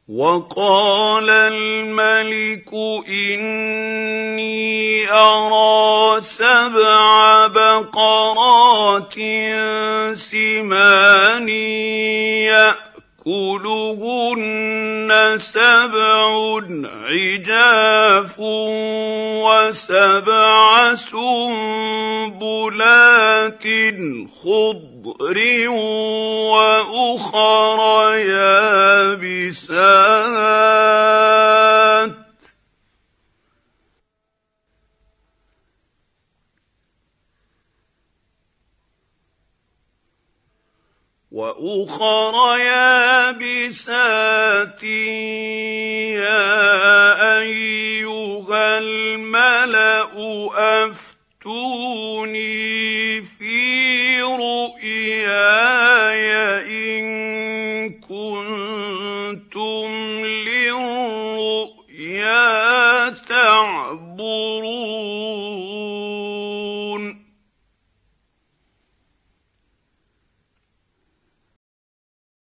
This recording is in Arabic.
وقال الملك إني أرى 7 بقرات سمان يأكلهن 7 عجاف و7 سنبلات خضر وأخر يابسات يا